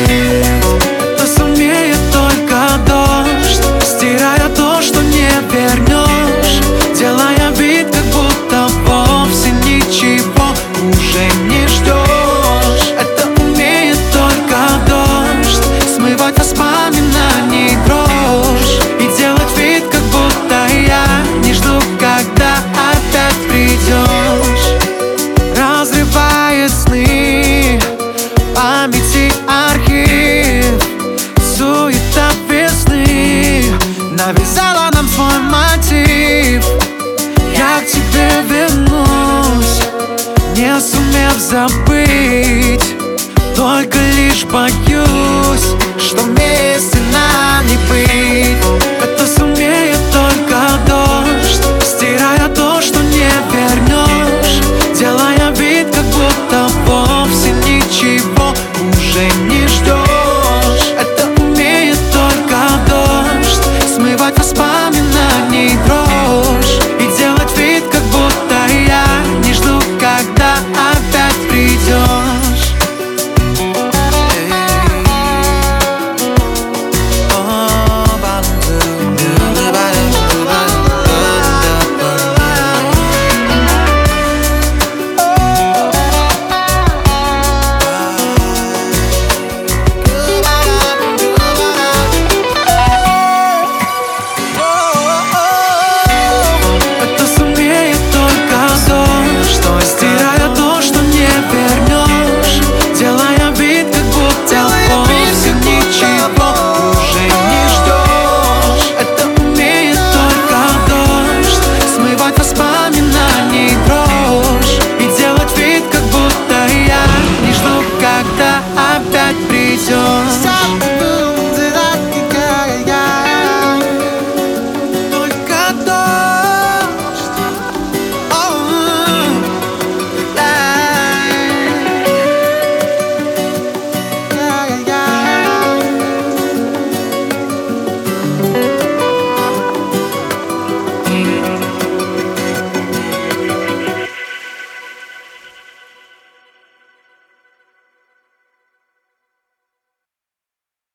Это сумеет только дождь, стирая то, что не вернешь, делая вид, как будто вовсе ничего уже не ждешь. Это умеет только дождь, смывать воспоминаний дрожь и делать вид, как будто я не жду, когда опять придешь. Разрывает сны, памяти архив, суета весны навязала нам свой мотив. Я к тебе вернусь, не сумев забыть, только лишь боюсь, что вместе нам не быть. Это сумеет только дождь, стирая то, что не вернешь, делая вид, как будто вовсе ничего уже не ждешь. Это умеет только дождь, смывать воспоминаний дрожь и делать вид, как будто я не жду, когда опять придешь. Опять придешь.